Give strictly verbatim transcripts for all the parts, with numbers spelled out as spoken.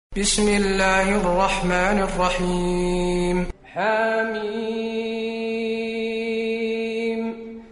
بسم الله الرحمن الرحيم. حميم.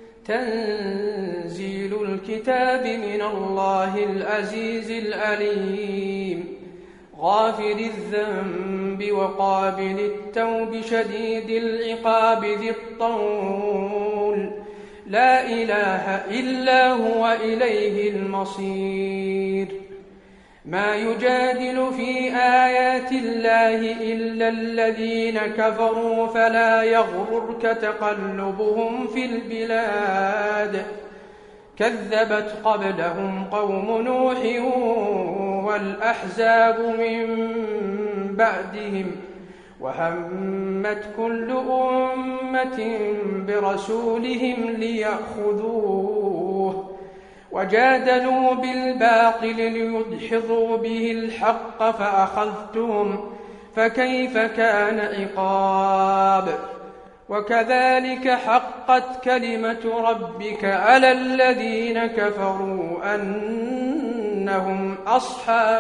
تنزيل الكتاب من الله العزيز العليم، غافر الذنب وقابل التوب شديد العقاب ذي الطول، لا إله إلا هو إليه المصير. ما يجادل في آيات الله إلا الذين كفروا، فلا يغررك تقلبهم في البلاد. كذبت قبلهم قوم نوح والأحزاب من بعدهم، وهمت كل أمة برسولهم ليأخذوه، وجادلوا بالباطل ليدحضوا به الحق فأخذتهم، فكيف كان عقاب. وكذلك حقت كلمة ربك على الذين كفروا أنهم أصحاب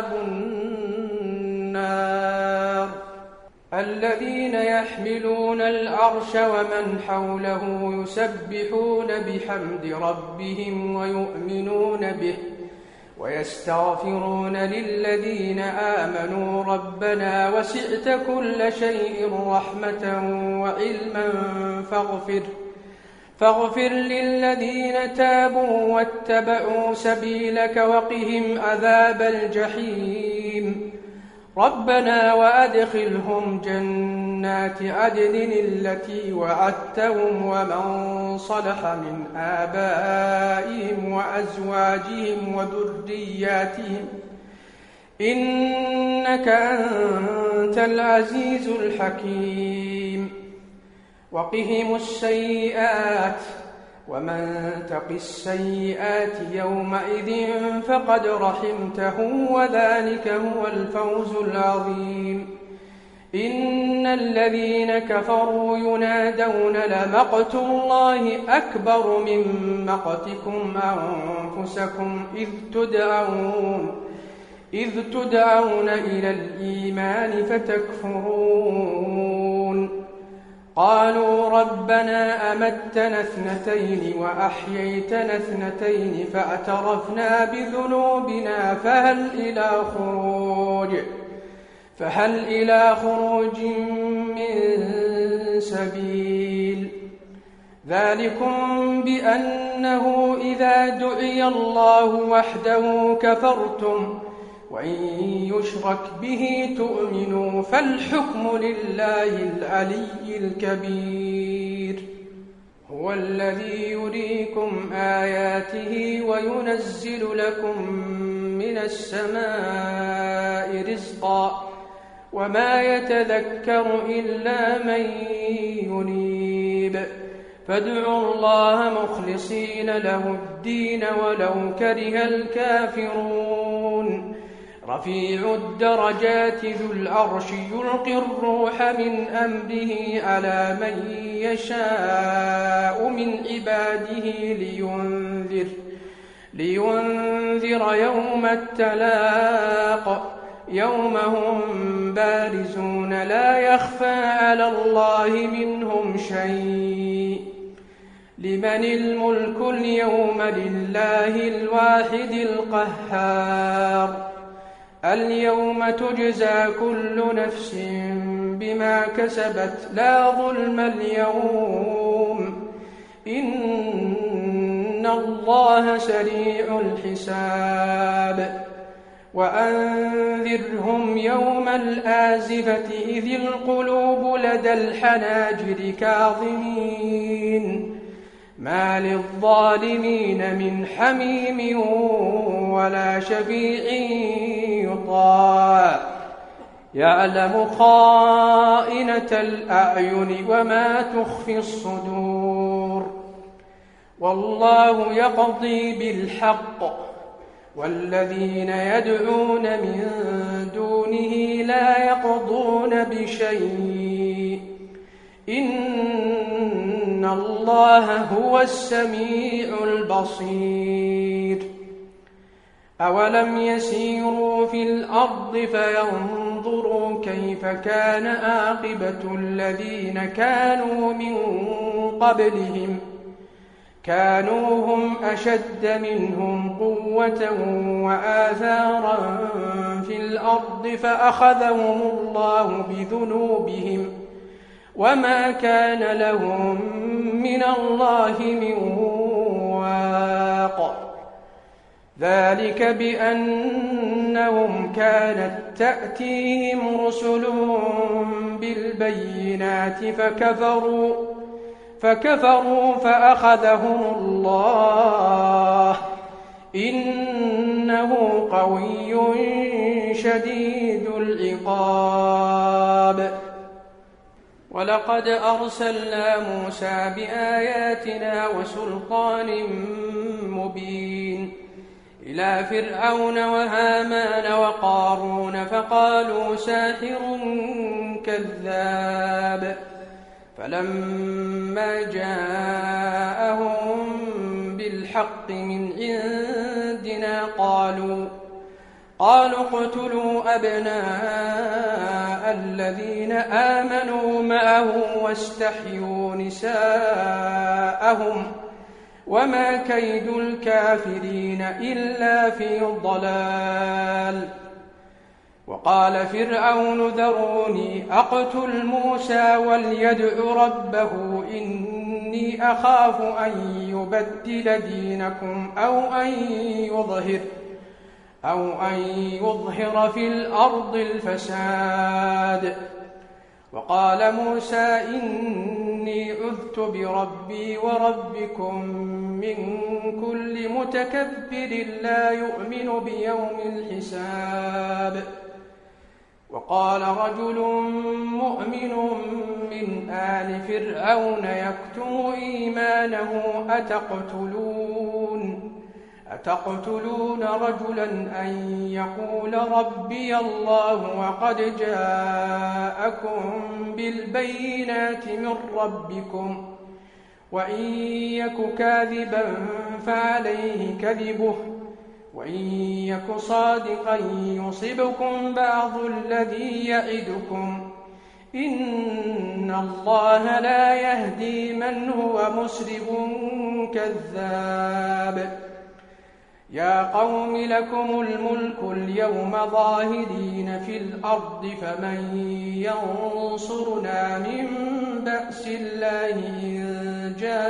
النار. الذين يحملون العرش ومن حوله يسبحون بحمد ربهم ويؤمنون به ويستغفرون للذين آمنوا ربنا وسعت كل شيء رحمة وعلما فاغفر فاغفر للذين تابوا واتبعوا سبيلك وقهم عذاب الجحيم. ربنا وأدخلهم جنات عدن التي وعدتهم ومن صلح من آبائهم وأزواجهم وذرياتهم إنك أنت العزيز الحكيم. وقهم السيئات، ومن تق السيئات يومئذ فقد رحمته وذلك هو الفوز العظيم. إن الذين كفروا ينادون لمقت الله أكبر من مقتكم أنفسكم إذ تدعون إذ تدعون إلى الإيمان فتكفرون. قالوا ربنا أمتنا اثنتين وأحييتنا اثنتين فاعترفنا بذنوبنا فهل إلى خروج فهل إلى خروج من سبيل. ذلكم بأنه إذا دعي الله وحده كفرتم، وإن يشرك به تؤمنوا فالحكم لله العلي الكبير. هو الذي يريكم آياته وينزل لكم من السماء رزقا، وما يتذكر إلا من ينيب. فادعوا الله مخلصين له الدين ولو كره الكافرون. رفيع الدرجات ذو العرش يلقي الروح من أمره على من يشاء من عباده لينذر, لينذر يوم التلاق، يوم هم بارزون لا يخفى على الله منهم شيء. لمن الملك اليوم لله الواحد القهار. اليوم تجزى كل نفس بما كسبت لا ظلم اليوم، إن الله سريع الحساب. وأنذرهم يوم الآزفة إذ القلوب لدى الحناجر كاظمين، ما للظالمين من حميم ولا شفيع يطاع. يعلم خائنة الأعين وما تخفي الصدور. والله يقضي بالحق، والذين يدعون من دونه لا يقضون بشيء، إن الله هو السميع البصير. أولم يسيروا في في الأرض فينظروا كيف كان عاقبة الذين كانوا من قبلهم كانوا هم أشد منهم قوة وآثارا في الأرض فأخذهم الله بذنوبهم وما كان لهم من الله من واق ذلك بأنهم كانت تأتيهم رسلهم بالبينات فكفروا فكفروا فأخذهم الله إنه قوي شديد العقاب. ولقد أرسلنا موسى بآياتنا وسلطان مبين إلى فرعون وهامان وقارون فقالوا ساحر كذاب فلما جاءهم بالحق من عندنا قالوا قالوا اقتلوا أبناء الذين آمنوا معه واستحيوا نساءهم وما كيد الكافرين إلا في ضلال. وقال فرعون ذروني أقتل موسى وليدع ربه إني أخاف أن يبدل دينكم أو أن يظهر أو أن يظهر في الأرض الفساد. وقال موسى إني عذت بربي وربكم من كل متكبر لا يؤمن بيوم الحساب. وقال رجل مؤمن من آل فرعون يكتم إيمانه أتقتلون أتقتلون رجلا أن يقول ربي الله وقد جاءكم بالبينات من ربكم وإن يك كاذبا فعليه كذبه وإن يك صادقا يصبكم بعض الذي يعدكم إن الله لا يهدي من هو مسرف كذاب. يا قوم لكم الملك اليوم ظاهرين في الأرض فمن ينصرنا من بأس الله إن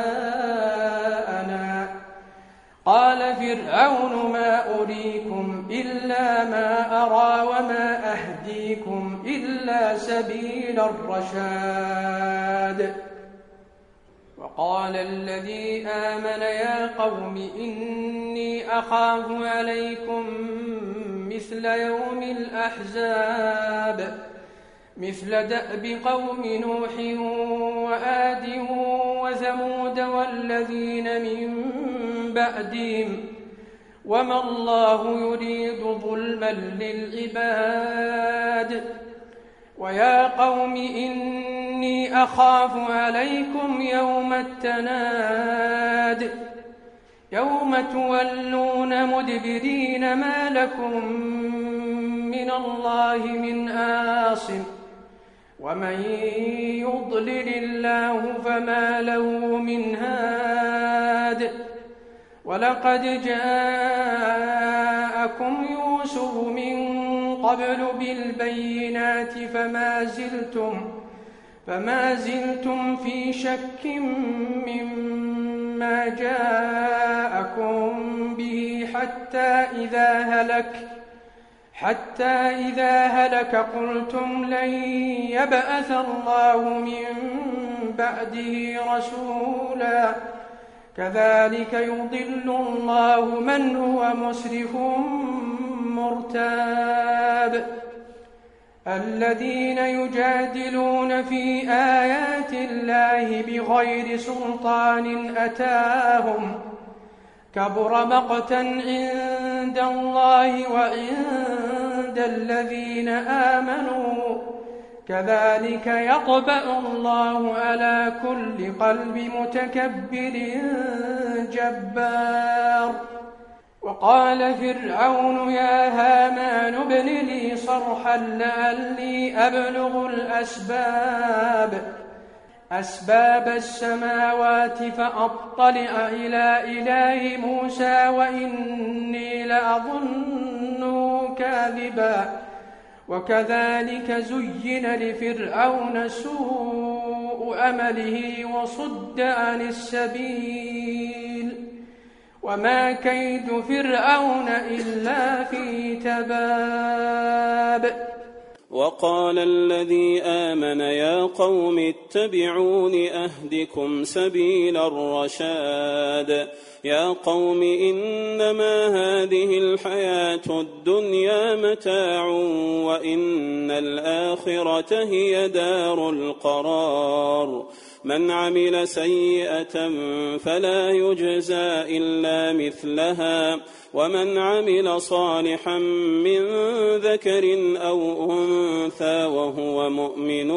جاءنا. قال فرعون ما أريكم إلا ما أرى وما أهديكم إلا سبيل الرشاد. وقال الذي آمن يا قوم إني أخاف عليكم مثل يوم الأحزاب مثل دأب قوم نوح وآد وثمود والذين من بعدهم وما الله يريد ظلما للعباد. ويا قوم إني أخاف عليكم يوم التناد يوم تولون مدبرين ما لكم من الله من عاصم ومن يضلل الله فما له من هاد. ولقد جاءكم يوسف من قبل بالبينات فما زلتم فما زلتم في شك مما جاءكم به حتى إذا هلك حتى إذا هلك قلتم لن يبعث الله من بعده رسولا كذلك يضل الله من هو مسرف مرتاب. الذين يجادلون في آيات الله بغير سلطان أتاهم كبر مقتا عند الله وعند الذين آمنوا كذلك يطبع الله على كل قلب متكبر جبار. وقال فرعون يا هامان ابن لي صرحا لعلي أبلغ الأسباب أسباب السماوات فأطلع إلى إله موسى وإني لأظنه كاذبا وكذلك زين لفرعون سوء أمله وصد عن السبيل وما كيد فرعون إلا في تباب. وقال الذي آمن يا قوم اتبعون أهدكم سبيل الرشاد يا قوم إنما هذه الحياة الدنيا متاع وإن الآخرة هي دار القرار من عمل سيئة فلا يجزى إلا مثلها ومن عمل صالحا من ذكر أو أنثى وهو مؤمن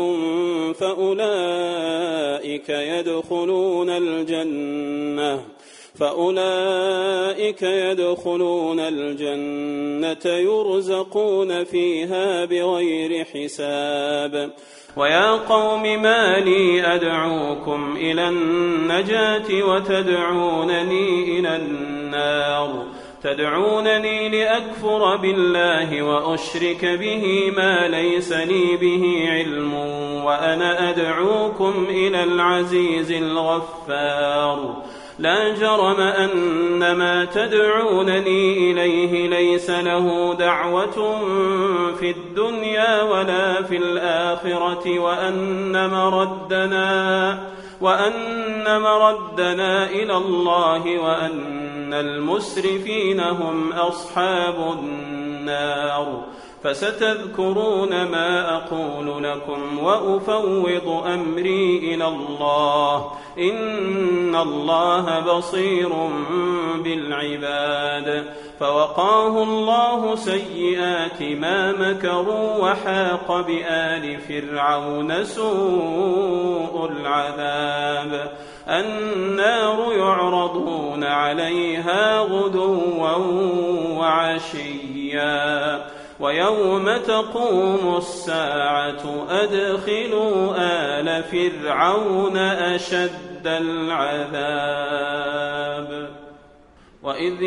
فأولئك يدخلون الجنة فأولئك يدخلون الجنة يرزقون فيها بغير حساب. ويا قوم ما لي أدعوكم إلى النجاة وتدعونني إلى النار تدعونني لأكفر بالله وأشرك به ما ليس لي به علم وأنا أدعوكم إلى العزيز الغفار لا جرم أن ما تدعونني إليه ليس له دعوة في الدنيا ولا في الآخرة وأن مردنا, وأن مردنا إلى الله وأن المسرفين هم أصحاب النار فستذكرون ما أقول لكم وأفوض أمري إلى الله إن الله بصير بالعباد. فوقاه الله سيئات ما مكروا وحاق بآل فرعون سوء العذاب النار يعرضون عليها غدوا وعشيا ويوم تقوم الساعة أدخلوا آل فرعون أشد العذاب. وإذ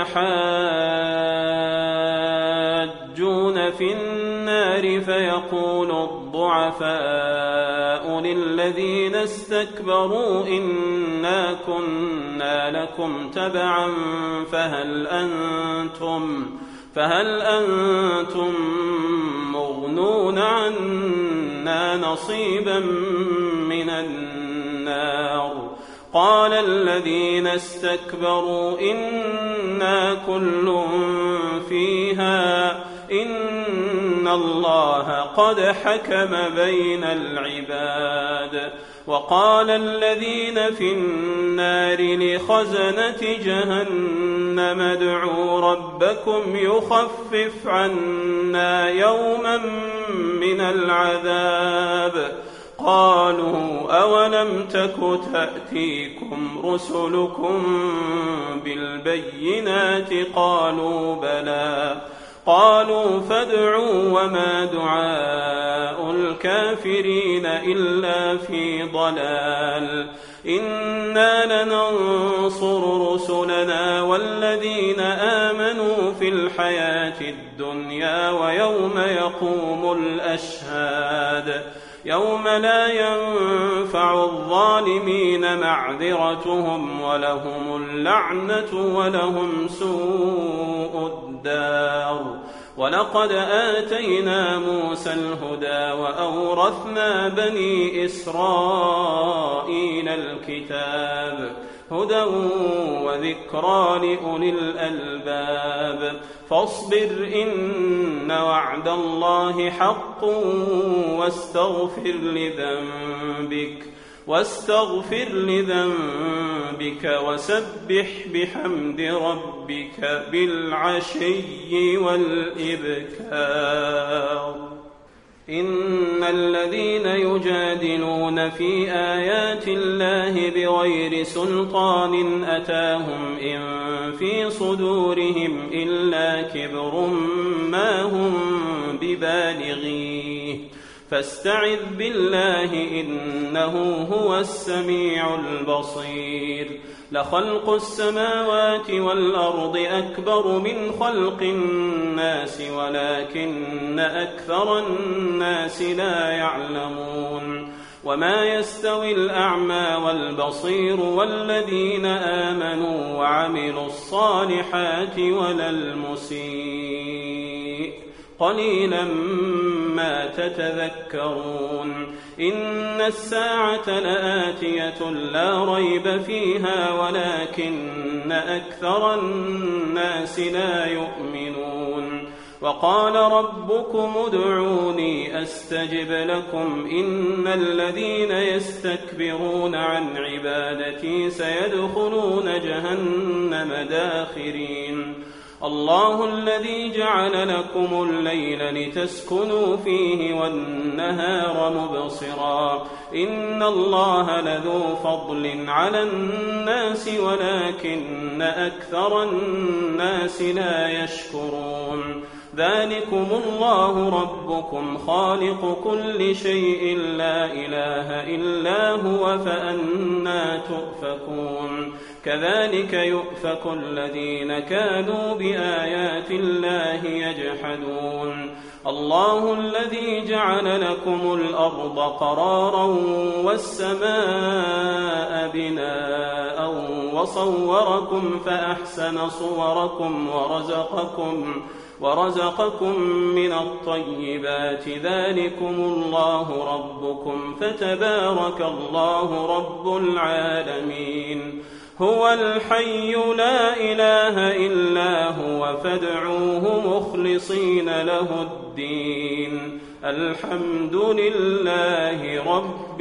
يتحاجون في النار فيقول الضعفاء للذين استكبروا إنا كنا لكم تبعا فهل أنتم فهل أنتم مغنون عنا نصيبا من النار قال الذين استكبروا إنا كل فيها إن الله قد حكم بين العباد. وقال الذين في النار لخزنة جهنم ادعوا ربكم يخفف عنا يوما من العذاب قالوا أولم تك تأتيكم رسلكم بالبينات قالوا بلى قالوا فادعوا وما دعاء الكافرين إلا في ضلال إنا لننصر رسلنا والذين آمنوا في الحياة الدنيا ويوم يقوم الأشهاد يوم لا ينفع الظالمين معذرتهم ولهم اللعنة ولهم سوء الدار. ولقد آتينا موسى الهدى وأورثنا بني إسرائيل الكتاب هدى وذكرى لأولي الألباب فاصبر إن وعد الله حق واستغفر لذنبك واستغفر لذنبك وسبح بحمد ربك بالعشي والإبكار. إن الذين يجادلون في آيات الله بغير سلطان أتاهم إن في صدورهم إلا كبر ما هم ببالغيه فاستعذ بالله إنه هو السميع البصير لخلق السماوات والأرض أكبر من خلق الناس ولكن أكثر الناس لا يعلمون وما يستوي الأعمى والبصير والذين آمنوا وعملوا الصالحات ولا المسيء قليلا ما تتذكرون إن الساعة لآتية لا ريب فيها ولكن أكثر الناس لا يؤمنون وقال ربكم ادعوني أستجب لكم إن الذين يستكبرون عن عبادتي سيدخلون جهنم داخرين الله الذي جعل لكم الليل لتسكنوا فيه والنهار مبصرا إن الله لذو فضل على الناس ولكن أكثر الناس لا يشكرون ذلكم الله ربكم خالق كل شيء لا إله إلا هو فأنى تؤفكون كذلك يؤفك الذين كانوا بآيات الله يجحدون الله الذي جعل لكم الأرض قرارا والسماء بناء وصوركم فأحسن صوركم ورزقكم ورزقكم من الطيبات ذلكم الله ربكم فتبارك الله رب العالمين هو الحي لا إله إلا هو فادعوه مخلصين له الدين الحمد لله رب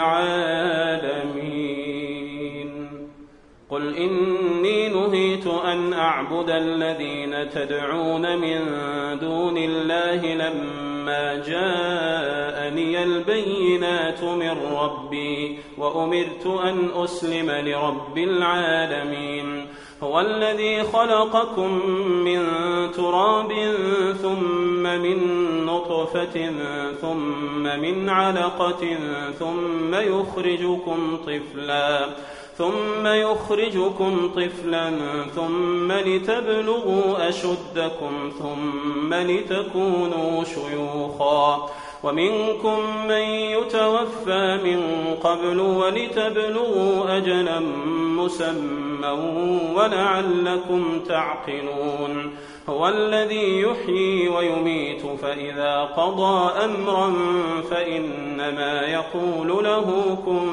العالمين قل إني نهيت أن أعبد الذين تدعون من دون الله لما جاءني البينات من ربي وأمرت أن أسلم لرب العالمين هو الذي خلقكم من تراب ثم من نطفة ثم من علقة ثم يخرجكم طفلا ثم يخرجكم طفلا ثم لتبلغوا أشدكم ثم لتكونوا شيوخا ومنكم من يتوفى من قبل ولتبلغوا أجلا مسمى ولعلكم تعقلون هو الذي يحيي ويميت فإذا قضى أمرا فإنما يقول له كن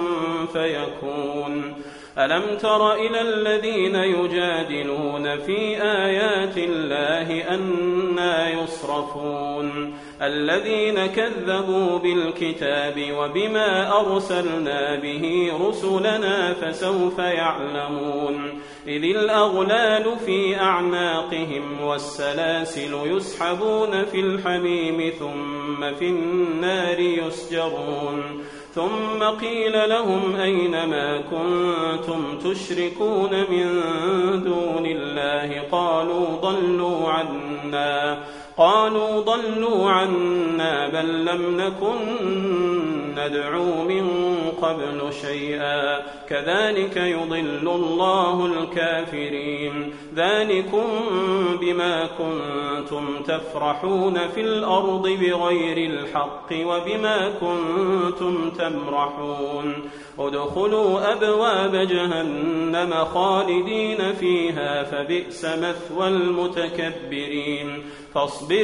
فيكون ألم تر إلى الذين يجادلون في آيات الله أنى يصرفون الذين كذبوا بالكتاب وبما أرسلنا به رسلنا فسوف يعلمون إذ الأغلال في أعناقهم والسلاسل يسحبون في الحميم ثم في النار يسجرون ثم قيل لهم أين ما كنتم تشركون من دون الله قالوا ضلوا عنا قالوا ضلوا عنا بل لم نكن ندعو من قبل شيئا كذلك يضل الله الكافرين ذلكم بما كنتم تفرحون في الأرض بغير الحق وبما كنتم تمرحون ادخلوا أبواب جهنم خالدين فيها فبئس مثوى المتكبرين فاصبر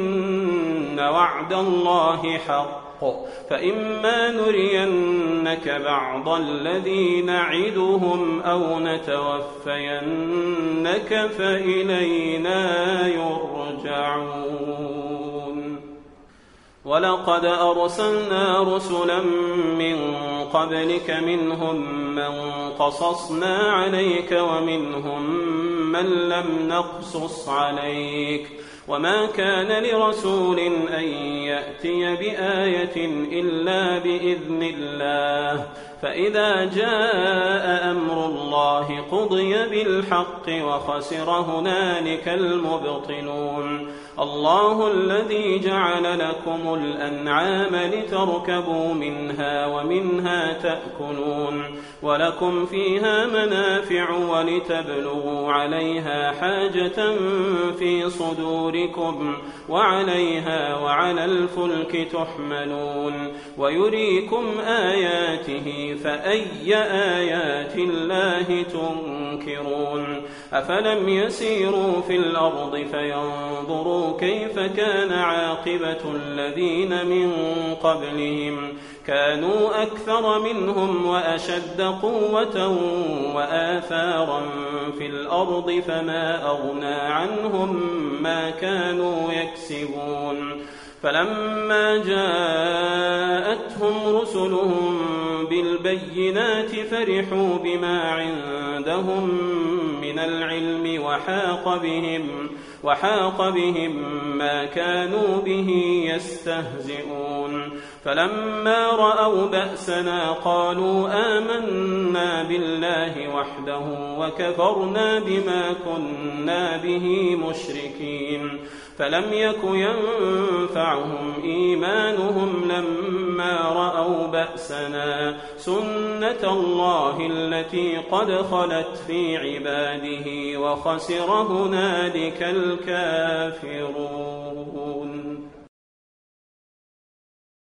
إن وعد الله حق فإما نرينك بعض الذي نعدهم أو نتوفينك فإلينا يرجعون ولقد أرسلنا رسلا من قبلك منهم من قصصنا عليك ومنهم من لم نقصص عليك وما كان لرسول أن يأتي بآية إلا بإذن الله فإذا جاء أمر الله قضي بالحق وخسر هنالك المبطلون الله الذي جعل لكم الأنعام لتركبوا منها ومنها تأكلون ولكم فيها منافع ولتبلغوا عليها حاجة في صدوركم وعليها وعلى الفلك تحملون ويريكم آياته فأي آيات الله تنكرون أفلم يسيروا في الأرض فينظروا كيف كان عاقبة الذين من قبلهم كانوا أكثر منهم وأشد قوة وآثارا في الأرض فما أغنى عنهم ما كانوا يكسبون فلما جاءتهم رسلهم بالبينات فرحوا بما عندهم من العلم وحاق بهم وحاق بهم ما كانوا به يستهزئون فلما رأوا بأسنا قالوا آمنا بالله وحده وكفرنا بما كنا به مشركين فلم يك ينفعهم إيمانهم لما رأوا بأسنا سنة الله التي قد خلت في عباده وخسر هنالك الكافرون.